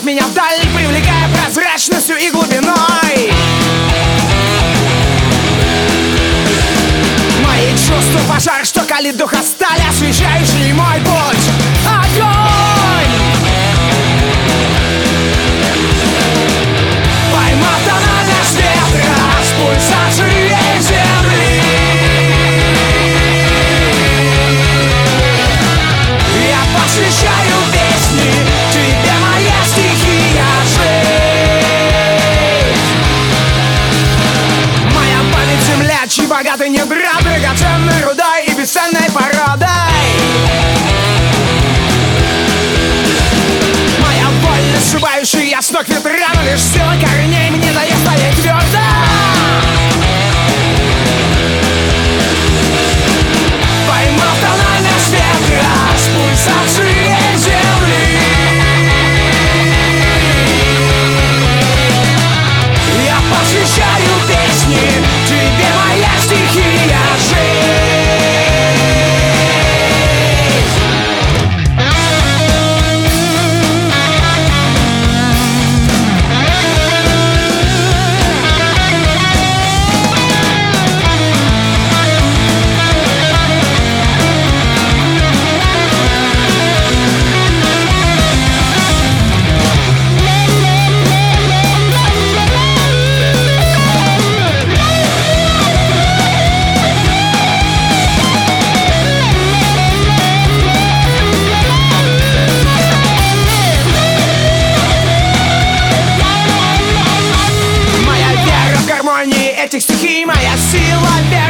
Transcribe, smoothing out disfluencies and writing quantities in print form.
меня вдаль, привлекая прозрачностью и глубиной. Мои чувства пожар, что калит дух от стали, освещающий мой путь. Огонь! Поймав тональность ветра с пульсацией земли, я посвящаю песни тебе, моя стихия, жизнь. Моя память земля, чьи богатые недра, драгоценной рудой и бесценной породой. Моя вольность, сшибающая с ног ветра, но лишь сила корней мне дает стоять твердо. Поймав тональность ветра с пульсацией земли, я посвящаю песни тебе, моя стихия, жизнь. Этих стихий моя сила, вера.